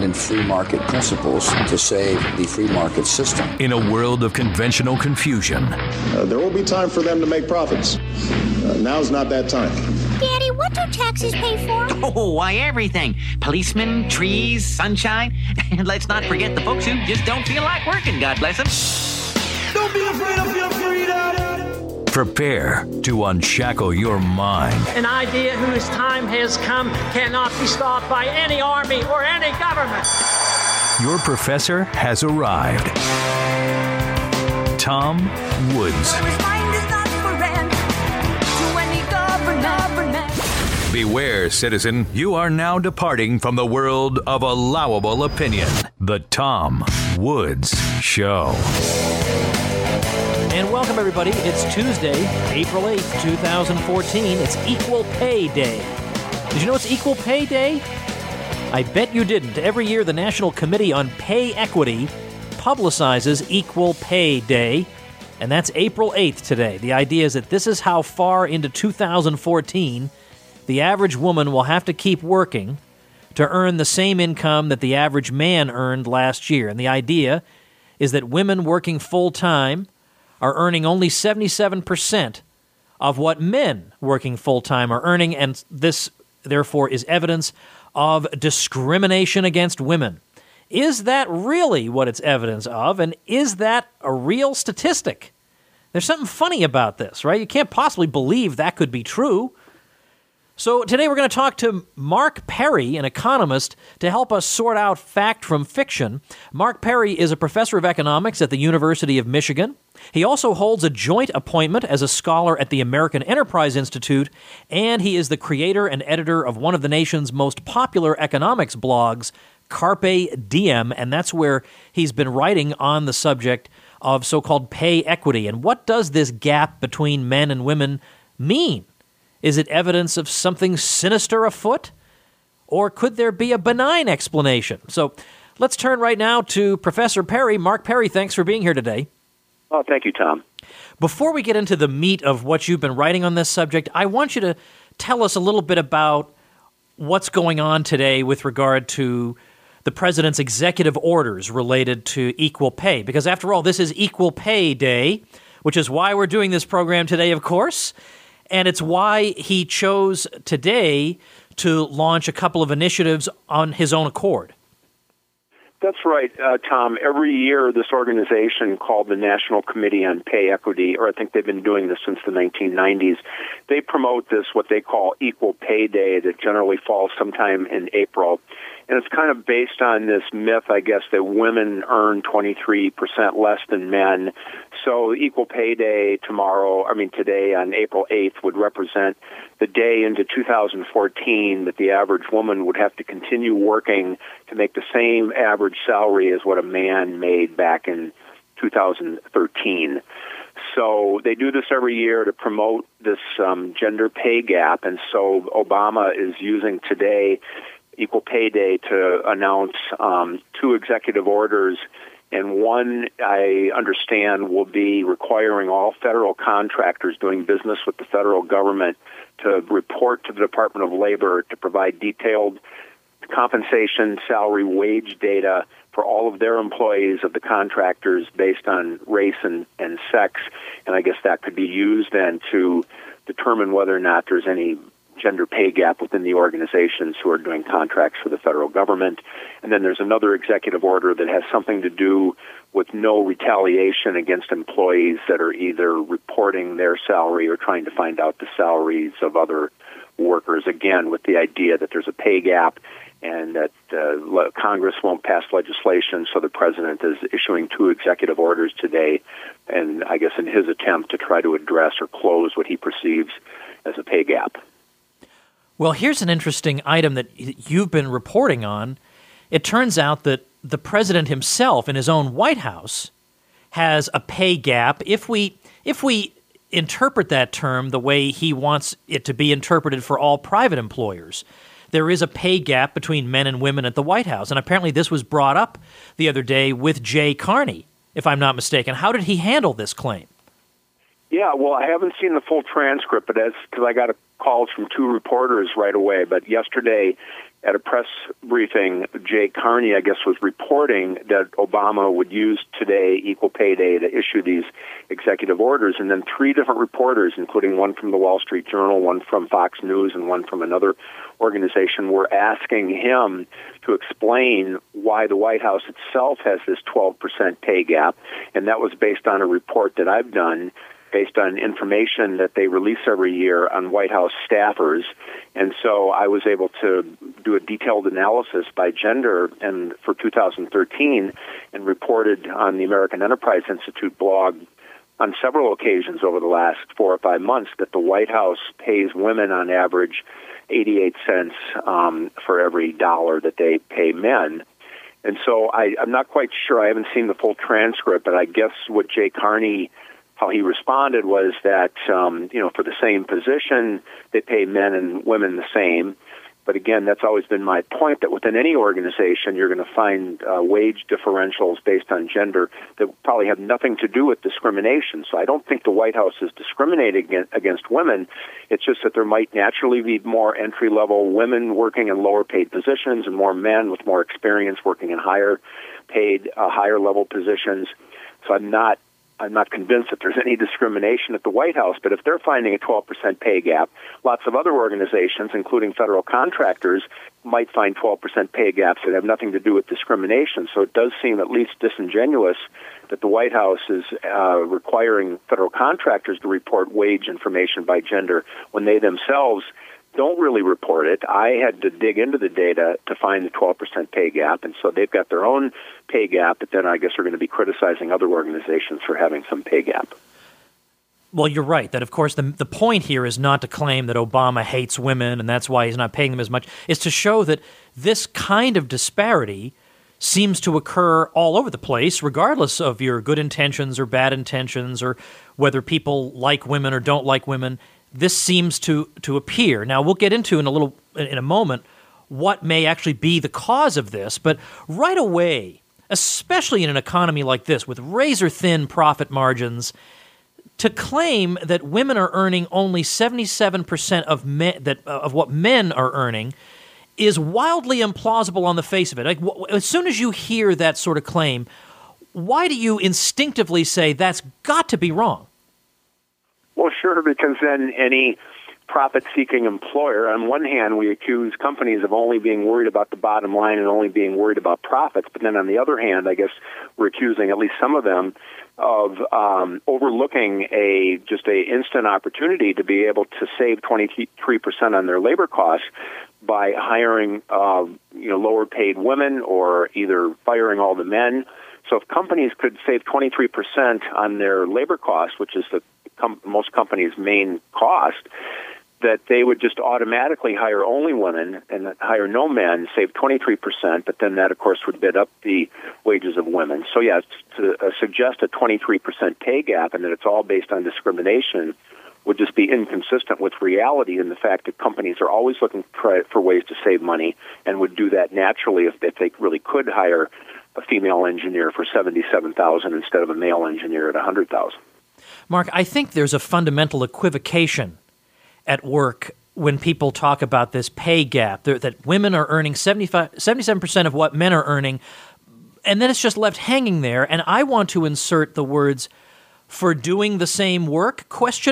in free market principles to save the free market system. In a world of conventional confusion, there will be time for them to make profits. Now's not that time. Daddy, what do taxes pay for? Oh, why, everything. Policemen, trees, sunshine. And let's not forget the folks who just don't feel like working, God bless them. Don't be afraid of your freedom. Prepare to unshackle your mind. An idea whose time has come cannot be stopped by any army or any government. Your professor has arrived. Tom Woods. Beware, citizen, you are now departing from the world of allowable opinion. The Tom Woods Show. And welcome, everybody. It's Tuesday, April 8th, 2014. It's Equal Pay Day. Did you know it's Equal Pay Day? I bet you didn't. Every year, the National Committee on Pay Equity publicizes Equal Pay Day, and that's April 8th today. The idea is that this is how far into 2014 the average woman will have to keep working to earn the same income that the average man earned last year. And the idea is that women working full-time are earning only 77% of what men working full-time are earning, and this, therefore, is evidence of discrimination against women. Is that really what it's evidence of, and is that a real statistic? There's something funny about this, right? You can't possibly believe that could be true. So today we're going to talk to Mark Perry, an economist, to help us sort out fact from fiction. Mark Perry is a professor of economics at the University of Michigan. He also holds a joint appointment as a scholar at the American Enterprise Institute, and he is the creator and editor of one of the nation's most popular economics blogs, Carpe Diem, and that's where he's been writing on the subject of so-called pay equity. And what does this gap between men and women mean? Is it evidence of something sinister afoot? Or could there be a benign explanation? So let's turn right now to Professor Perry. Mark Perry, thanks for being here today. Oh, thank you, Tom. Before we get into the meat of what you've been writing on this subject, I want you to tell us a little bit about what's going on today with regard to the president's executive orders related to equal pay. Because after all, this is Equal Pay Day, which is why we're doing this program today, of course. And it's why he chose today to launch a couple of initiatives on his own accord. That's right, Tom. Every year, this organization called the National Committee on Pay Equity, or I think they've been doing this since the 1990s, they promote this, what they call Equal Pay Day, that generally falls sometime in April. And it's kind of based on this myth, I guess, that women earn 23% less than men. So Equal Pay Day today on April 8th would represent the day into 2014 that the average woman would have to continue working to make the same average salary as what a man made back in 2013. So they do this every year to promote this gender pay gap, and so Obama is using today, Equal Pay Day, to announce two executive orders, and one, I understand, will be requiring all federal contractors doing business with the federal government to report to the Department of Labor to provide detailed compensation, salary, wage data for all of their employees of the contractors based on race and sex. And I guess that could be used then to determine whether or not there's any gender pay gap within the organizations who are doing contracts for the federal government. And then there's another executive order that has something to do with no retaliation against employees that are either reporting their salary or trying to find out the salaries of other workers, again, with the idea that there's a pay gap and that Congress won't pass legislation, so the president is issuing two executive orders today, and I guess in his attempt to try to address or close what he perceives as a pay gap. Well, here's an interesting item that you've been reporting on. It turns out that the president himself in his own White House has a pay gap. If we interpret that term the way he wants it to be interpreted for all private employers, there is a pay gap between men and women at the White House. And apparently this was brought up the other day with Jay Carney, if I'm not mistaken. How did he handle this claim? Yeah, well, I haven't seen the full transcript, but because I got a calls from two reporters right away, but yesterday at a press briefing, Jay Carney, I guess, was reporting that Obama would use today, Equal Pay Day, to issue these executive orders. And then three different reporters, including one from the Wall Street Journal, one from Fox News, and one from another organization, were asking him to explain why the White House itself has this 12% pay gap. And that was based on a report that I've done, based on information that they release every year on White House staffers. And so I was able to do a detailed analysis by gender and for 2013 and reported on the American Enterprise Institute blog on several occasions over the last 4 or 5 months that the White House pays women on average 88 cents for every dollar that they pay men. And so I'm not quite sure. I haven't seen the full transcript, but I guess what Jay Carney, how he responded was that, for the same position, they pay men and women the same. But again, that's always been my point, that within any organization, you're going to find wage differentials based on gender that probably have nothing to do with discrimination. So I don't think the White House is discriminating against women. It's just that there might naturally be more entry-level women working in lower-paid positions and more men with more experience working in higher-paid, higher-level positions. So I'm not convinced that there's any discrimination at the White House, but if they're finding a 12% pay gap, lots of other organizations, including federal contractors, might find 12% pay gaps that have nothing to do with discrimination. So it does seem at least disingenuous that the White House is requiring federal contractors to report wage information by gender when they themselves don't really report it. I had to dig into the data to find the 12% pay gap, and so they've got their own pay gap, but then I guess we're going to be criticizing other organizations for having some pay gap. Well, you're right, that of course the point here is not to claim that Obama hates women and that's why he's not paying them as much. It's to show that this kind of disparity seems to occur all over the place, regardless of your good intentions or bad intentions or whether people like women or don't like women. This seems to appear. Now, we'll get into in a moment what may actually be the cause of this, but right away, especially in an economy like this with razor-thin profit margins, to claim that women are earning only 77% of what men are earning is wildly implausible on the face of it. Like, as soon as you hear that sort of claim, why do you instinctively say that's got to be wrong? Well, sure, because then any profit-seeking employer, on one hand, we accuse companies of only being worried about the bottom line and only being worried about profits, but then on the other hand, I guess we're accusing at least some of them of overlooking a instant opportunity to be able to save 23% on their labor costs by hiring lower-paid women or either firing all the men. So if companies could save 23% on their labor costs, which is most companies' main cost, that they would just automatically hire only women and hire no men, save 23%, but then that, of course, would bid up the wages of women. So, yeah, to suggest a 23% pay gap and that it's all based on discrimination would just be inconsistent with reality and the fact that companies are always looking for ways to save money and would do that naturally if they really could hire a female engineer for $77,000 instead of a male engineer at $100,000. Mark, I think there's a fundamental equivocation at work when people talk about this pay gap, that women are earning 77% of what men are earning, and then it's just left hanging there. And I want to insert the words, for doing the same work, ?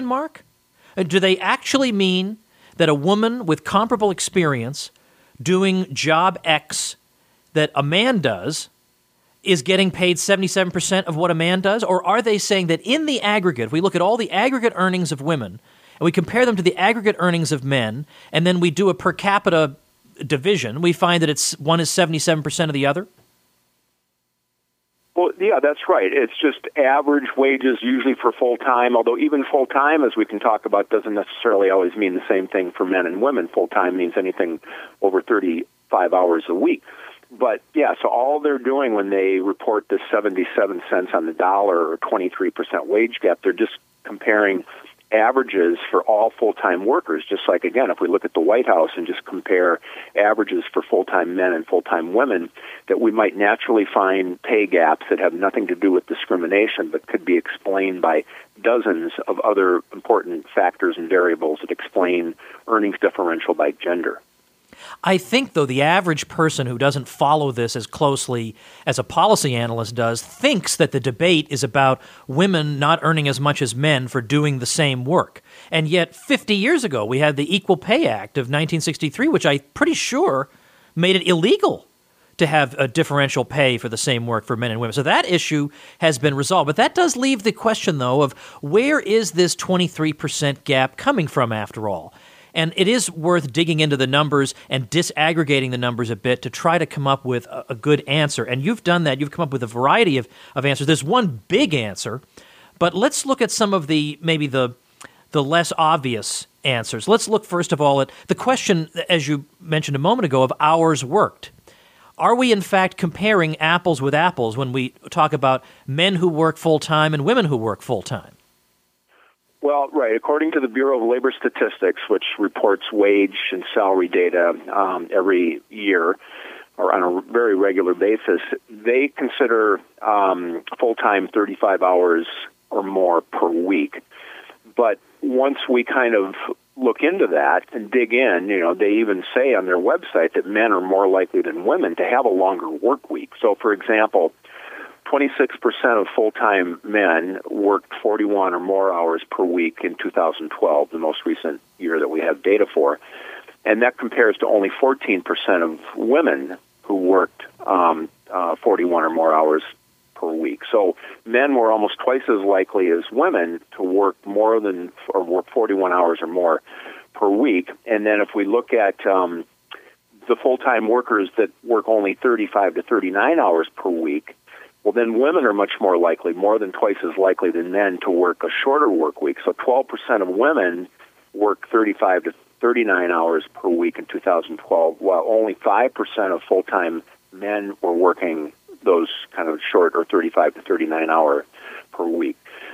Do they actually mean that a woman with comparable experience doing job X that a man does is getting paid 77% of what a man does? Or are they saying that in the aggregate, if we look at all the aggregate earnings of women and we compare them to the aggregate earnings of men, and then we do a per capita division, we find that one is 77% of the other? Well, yeah, that's right. It's just average wages usually for full-time, although even full-time, as we can talk about, doesn't necessarily always mean the same thing for men and women. Full-time means anything over 35 hours a week. But, yeah, so all they're doing when they report this 77 cents on the dollar or 23% wage gap, they're just comparing averages for all full-time workers, just like, again, if we look at the White House and just compare averages for full-time men and full-time women, that we might naturally find pay gaps that have nothing to do with discrimination but could be explained by dozens of other important factors and variables that explain earnings differential by gender. I think, though, the average person who doesn't follow this as closely as a policy analyst does thinks that the debate is about women not earning as much as men for doing the same work. And yet 50 years ago, we had the Equal Pay Act of 1963, which I'm pretty sure made it illegal to have a differential pay for the same work for men and women. So that issue has been resolved. But that does leave the question, though, of where is this 23% gap coming from after all? And it is worth digging into the numbers and disaggregating the numbers a bit to try to come up with a good answer. And you've done that. You've come up with a variety of answers. There's one big answer, but let's look at some of the less obvious answers. Let's look, first of all, at the question, as you mentioned a moment ago, of hours worked. Are we, in fact, comparing apples with apples when we talk about men who work full-time and women who work full-time? Well, right. According to the Bureau of Labor Statistics, which reports wage and salary data every year or on a very regular basis, they consider full-time 35 hours or more per week. But once we kind of look into that and dig in, they even say on their website that men are more likely than women to have a longer work week. So, for example, 26% of full-time men worked 41 or more hours per week in 2012, the most recent year that we have data for. And that compares to only 14% of women who worked 41 or more hours per week. So men were almost twice as likely as women to work more than, or work 41 hours or more per week. And then if we look at the full-time workers that work only 35 to 39 hours per week, well, then women are much more likely, more than twice as likely than men, to work a shorter work week. So 12% of women work 35 to 39 hours per week in 2012, while only 5% of full-time men were working those kind of short or 35 to 39 hour per week.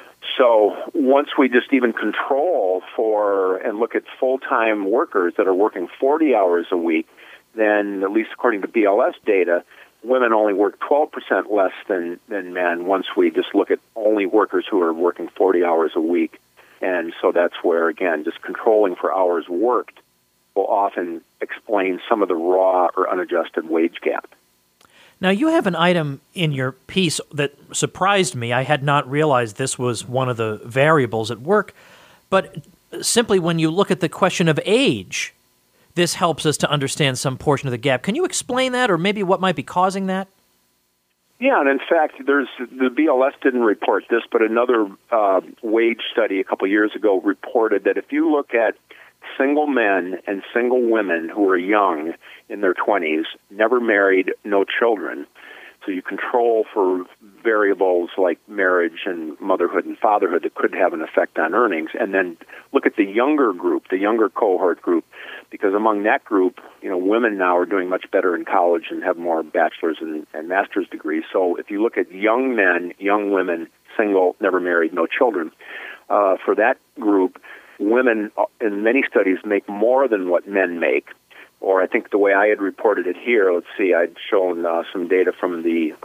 So once we just even control for and look at full-time workers that are working 40 hours a week, then at least according to BLS data, women only work 12% less than men once we just look at only workers who are working 40 hours a week. And so that's where, again, just controlling for hours worked will often explain some of the raw or unadjusted wage gap. Now, you have an item in your piece that surprised me. I had not realized this was one of the variables at work. But simply when you look at the question of age, this helps us to understand some portion of the gap. Can you explain that, or maybe what might be causing that? Yeah, and in fact, the BLS didn't report this, but another wage study a couple years ago reported that if you look at single men and single women who are young in their 20s, never married, no children, so you control for variables like marriage and motherhood and fatherhood that could have an effect on earnings, and then look at the younger group, the younger cohort group, because among that group, women now are doing much better in college and have more bachelor's and master's degrees. So if you look at young men, young women, single, never married, no children, for that group, women in many studies make more than what men make. Or I think the way I had reported it here, let's see, I'd shown some data from the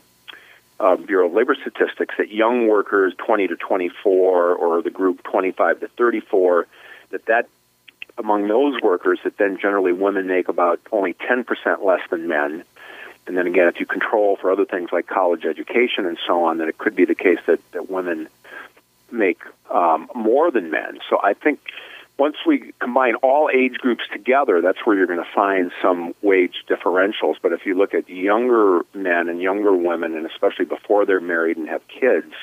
Bureau of Labor Statistics that young workers 20 to 24 or the group 25 to 34, that among those workers that then generally women make about only 10% less than men. And then again, if you control for other things like college education and so on, then it could be the case that women make more than men. So I think once we combine all age groups together, that's where you're going to find some wage differentials. But if you look at younger men and younger women, and especially before they're married and have kids,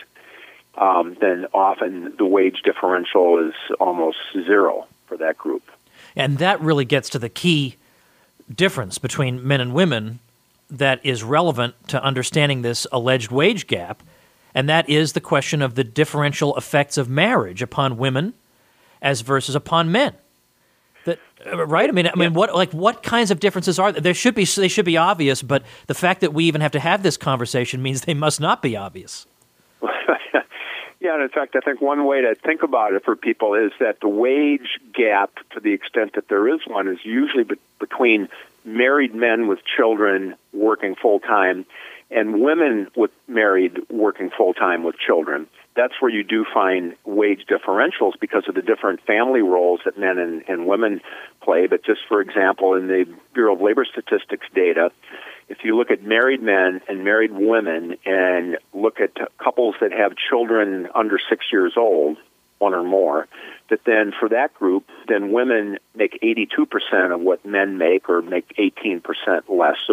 then often the wage differential is almost zero for that group. And that really gets to the key difference between men and women that is relevant to understanding this alleged wage gap, and that is the question of the differential effects of marriage upon women as versus upon men. That right? I mean, what kinds of differences are there? They should be obvious, but the fact that we even have to have this conversation means they must not be obvious. Yeah, and in fact, I think one way to think about it for people is that the wage gap, to the extent that there is one, is usually between married men with children working full-time and women with married working full-time with children. That's where you do find wage differentials because of the different family roles that men and women play. But just for example, in the Bureau of Labor Statistics data, if you look at married men and married women and look at couples that have children under 6 years old, one or more, that then for that group, then women make 82% of what men make or make 18% less. So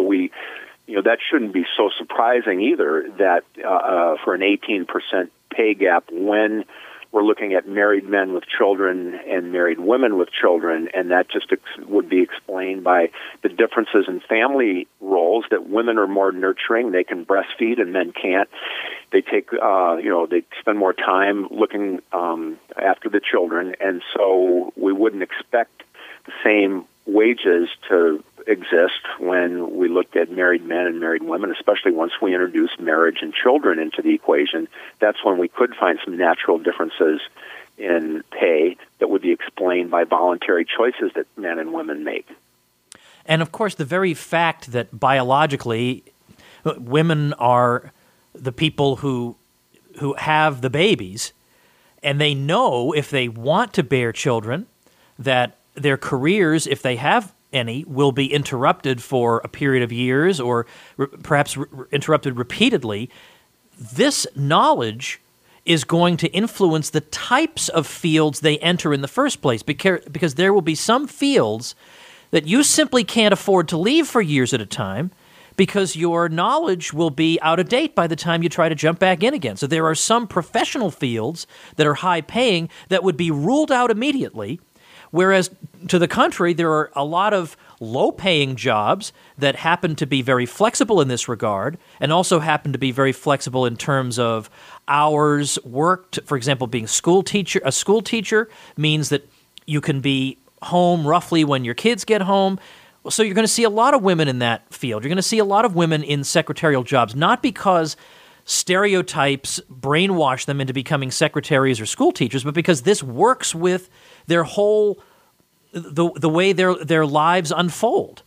that shouldn't be so surprising either that for an 18% pay gap when we're looking at married men with children and married women with children, and that just would be explained by the differences in family roles, that women are more nurturing, they can breastfeed and men can't. They take, they spend more time looking after the children, and so we wouldn't expect the same wages to exist when we looked at married men and married women, especially once we introduce marriage and children into the equation. That's when we could find some natural differences in pay that would be explained by voluntary choices that men and women make. And of course, the very fact that biologically women are the people who have the babies, and they know if they want to bear children that their careers, if they have any, will be interrupted for a period of years or perhaps interrupted repeatedly. This knowledge is going to influence the types of fields they enter in the first place, because there will be some fields that you simply can't afford to leave for years at a time because your knowledge will be out of date by the time you try to jump back in again. So there are some professional fields that are high paying that would be ruled out immediately, whereas to the contrary, there are a lot of low-paying jobs that happen to be very flexible in this regard and also happen to be very flexible in terms of hours worked. For example, being a school teacher means that you can be home roughly when your kids get home. So you're going to see a lot of women in that field. You're going to see a lot of women in secretarial jobs, not because stereotypes brainwash them into becoming secretaries or school teachers, but because this works with their whole the way their lives unfold.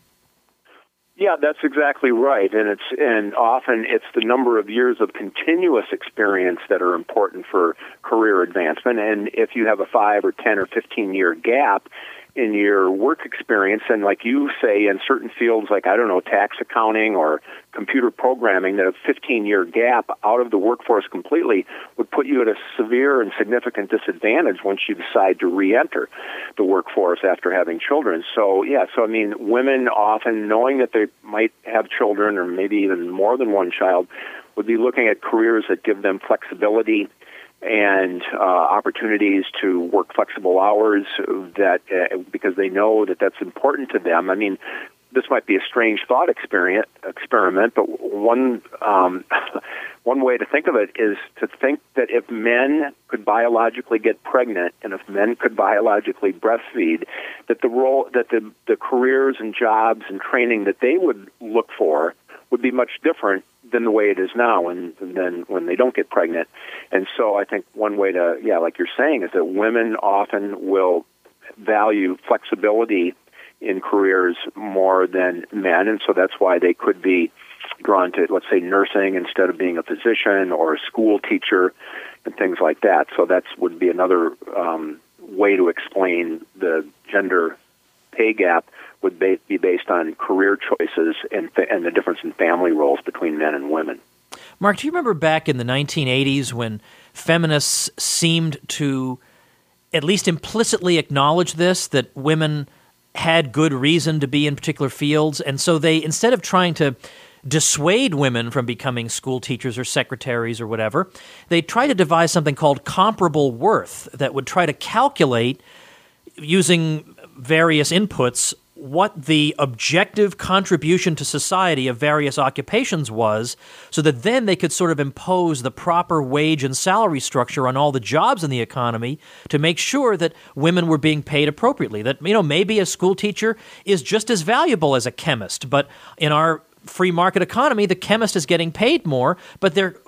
Yeah, that's exactly right, and often it's the number of years of continuous experience that are important for career advancement. And if you have a 5 or 10 or 15 year gap in your work experience, and like you say, in certain fields like, I don't know, tax accounting or computer programming, that a 15-year gap out of the workforce completely would put you at a severe and significant disadvantage once you decide to re-enter the workforce after having children. So, women often, knowing that they might have children or maybe even more than one child, would be looking at careers that give them flexibility and opportunities to work flexible hours, that because they know that that's important to them. I mean, this might be a strange thought experiment, but one way to think of it is to think that if men could biologically get pregnant and if men could biologically breastfeed, that the careers and jobs and training that they would look for would be much different than the way it is now, and then when they don't get pregnant. And so I think one way to, like you're saying, is that women often will value flexibility in careers more than men, and so that's why they could be drawn to, let's say, nursing instead of being a physician or a school teacher and things like that. So that would be another way to explain the gender pay gap, would be based on career choices and the difference in family roles between men and women. Mark, do you remember back in the 1980s when feminists seemed to at least implicitly acknowledge this, that women had good reason to be in particular fields, and so they, instead of trying to dissuade women from becoming school teachers or secretaries or whatever, they tried to devise something called comparable worth that would try to calculate, using various inputs, what the objective contribution to society of various occupations was, so that then they could sort of impose the proper wage and salary structure on all the jobs in the economy to make sure that women were being paid appropriately. That, maybe a school teacher is just as valuable as a chemist, but in our free market economy, the chemist is getting paid more, but they're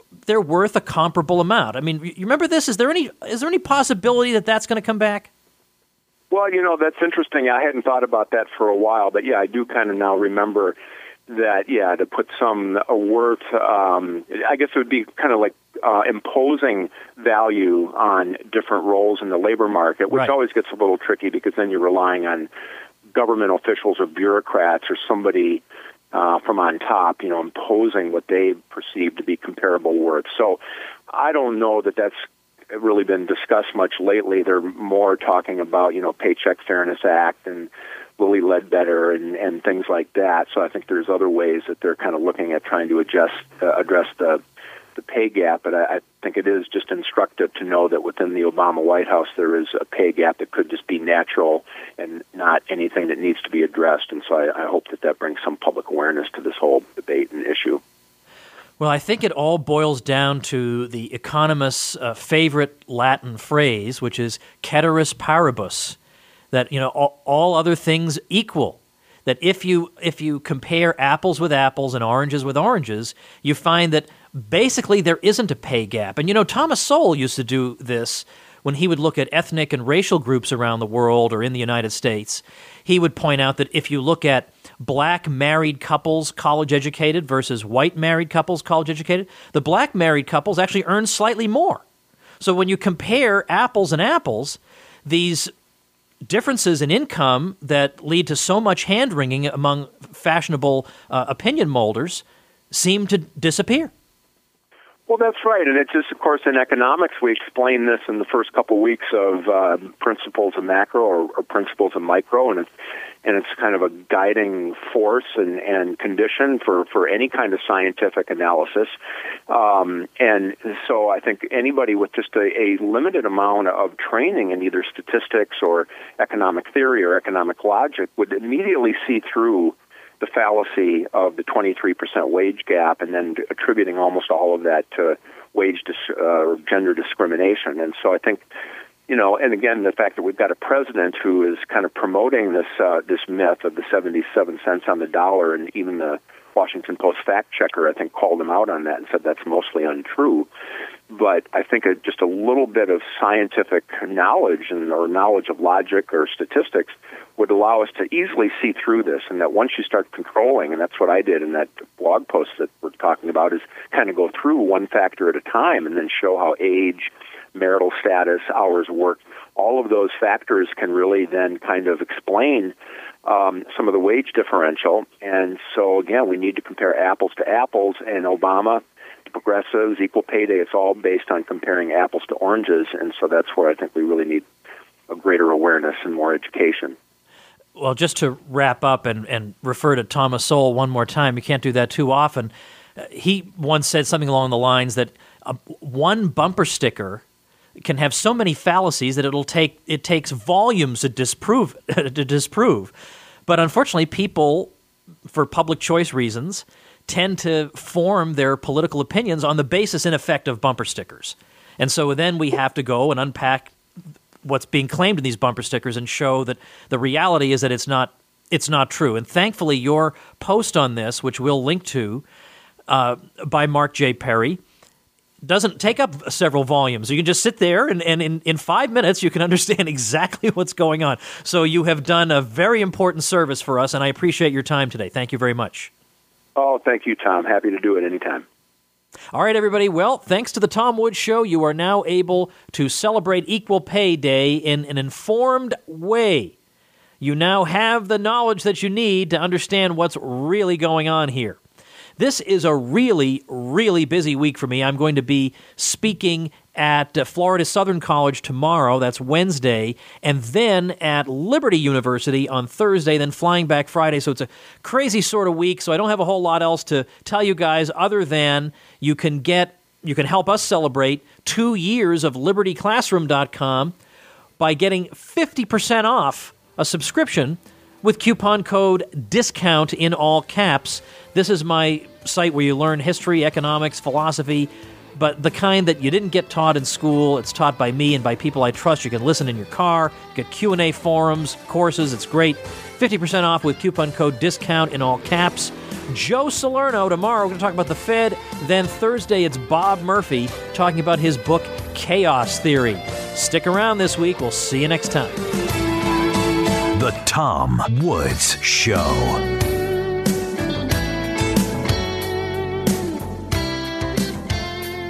they're worth a comparable amount. I mean, you remember this? Is there any possibility that that's going to come back? Well, that's interesting. I hadn't thought about that for a while, but I do kind of now remember that, to put some worth, I guess it would be kind of like imposing value on different roles in the labor market, which always gets a little tricky because then you're relying on government officials or bureaucrats or somebody from on top, imposing what they perceive to be comparable worth. So I don't know that that's really been discussed much lately. They're more talking about, Paycheck Fairness Act and Lilly Ledbetter and things like that. So I think there's other ways that they're kind of looking at trying to address the pay gap. But I think it is just instructive to know that within the Obama White House there is a pay gap that could just be natural and not anything that needs to be addressed. And so I hope that brings some public awareness to this whole debate and issue. Well, I think it all boils down to the economist's favorite Latin phrase, which is ceteris paribus, that all other things equal. That if you compare apples with apples and oranges with oranges, you find that basically there isn't a pay gap. And Thomas Sowell used to do this when he would look at ethnic and racial groups around the world or in the United States. He would point out that if you look at black married couples college-educated versus white married couples college-educated, the black married couples actually earn slightly more. So when you compare apples and apples, these differences in income that lead to so much hand-wringing among fashionable opinion molders seem to disappear. Well, that's right. And it's just, of course, in economics, we explain this in the first couple of weeks of principles of macro or principles of micro, and it's kind of a guiding force and condition for any kind of scientific analysis. And so I think anybody with just a limited amount of training in either statistics or economic theory or economic logic would immediately see through the fallacy of the 23% wage gap and then attributing almost all of that to gender discrimination. And so I think, and again, the fact that we've got a president who is kind of promoting this myth of the 77 cents on the dollar, and even the Washington Post fact checker, I think, called him out on that and said that's mostly untrue. But I think just a little bit of scientific knowledge or knowledge of logic or statistics would allow us to easily see through this, and that once you start controlling, and that's what I did in that blog post that we're talking about, is kind of go through one factor at a time and then show how age, marital status, hours worked, all of those factors can really then kind of explain some of the wage differential. And so, again, we need to compare apples to apples, and Obama, progressives, equal pay day, it's all based on comparing apples to oranges, and so that's where I think we really need a greater awareness and more education. Well, just to wrap up and refer to Thomas Sowell one more time, you can't do that too often. He once said something along the lines that one bumper sticker can have so many fallacies that it takes volumes to disprove. But unfortunately, people, for public choice reasons, tend to form their political opinions on the basis, in effect, of bumper stickers. And so then we have to go and unpack what's being claimed in these bumper stickers and show that the reality is that it's not true. And thankfully, your post on this, which we'll link to, by Mark J. Perry, doesn't take up several volumes. You can just sit there and in 5 minutes you can understand exactly what's going on. So you have done a very important service for us, and I appreciate your time today. Thank you very much. Oh, thank you, Tom. Happy to do it anytime. All right, everybody. Well, thanks to the Tom Woods Show, you are now able to celebrate Equal Pay Day in an informed way. You now have the knowledge that you need to understand what's really going on here. This is a really, really busy week for me. I'm going to be speaking at Florida Southern College tomorrow, that's Wednesday, and then at Liberty University on Thursday, then flying back Friday. So it's a crazy sort of week, so I don't have a whole lot else to tell you guys other than you can help us celebrate 2 years of LibertyClassroom.com by getting 50% off a subscription with coupon code DISCOUNT in all caps. This is my site where you learn history, economics, philosophy, but the kind that you didn't get taught in school. It's taught by me and by people I trust. You can listen in your car, get Q&A forums, courses. It's great. 50% off with coupon code DISCOUNT in all caps. Joe Salerno tomorrow. We're going to talk about the Fed. Then Thursday, it's Bob Murphy talking about his book, Chaos Theory. Stick around this week. We'll see you next time. The Tom Woods Show.